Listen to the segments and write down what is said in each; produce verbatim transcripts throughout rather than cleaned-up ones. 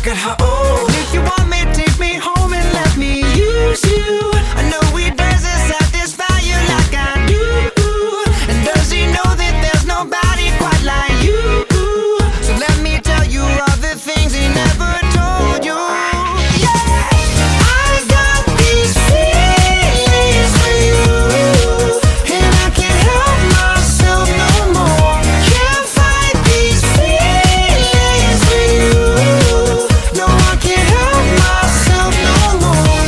look at her, oh. If you want me, take me home and let me use you. I know he doesn't satisfy you like I do. And does he know that there's nobody quite like you? So let me tell you all the things he never told you. Yeah, I got these feelings for you, and I can't help myself no more. Can't fight these feelings for you. No, I can't help myself no more.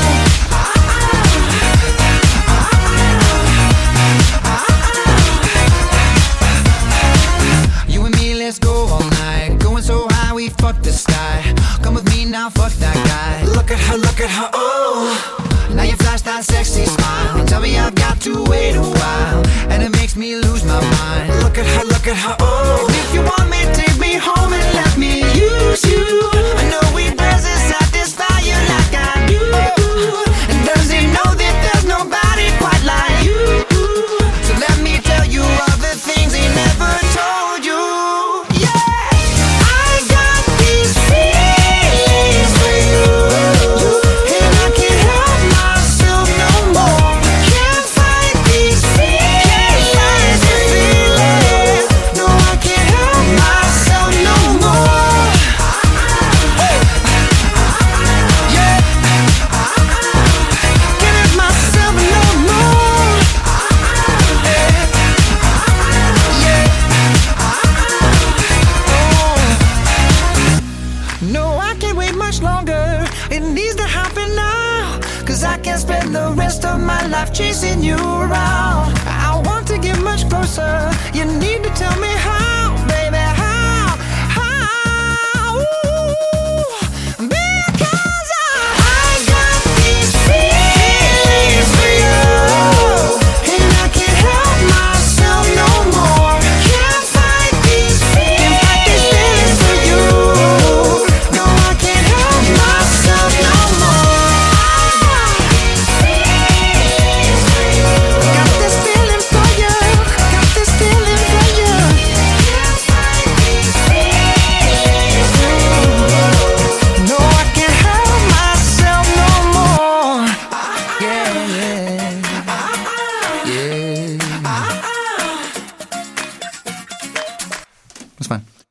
You and me, let's go all night. Going so high, we fuck the sky. Come with me now, fuck that guy. Look at her, look at her, oh. Now you flash that sexy smile. Tell me I've got to wait a while, and it makes me lose my mind. Look at her, look at her, oh. If you want me, take me home and let me use you. I know he doesn't satisfy you like I do. And does he know that there's nobody quite like you? So let me tell you all the things he never told you. Yeah, I got these feelings for you, and I can't help myself no more. Can't fight these feelings, feelings. No, I can't help myself no more. Yeah, can't help myself no more. Yeah, yeah. No, I can't wait much longer. It needs to happen now, 'cause I can't spend the rest of my life chasing you around. I want to get much closer. You need to tell me how, baby, how, how. Ooh, because I, I got these feelings for you, and I can't help myself no more. Can't fight these feelings for you. No, I can't help myself no more. Got this feeling for you. Got this feeling for you. Can't fight these feelings for you. No, I can't help myself no more. Yeah, yeah, yeah. That's fine.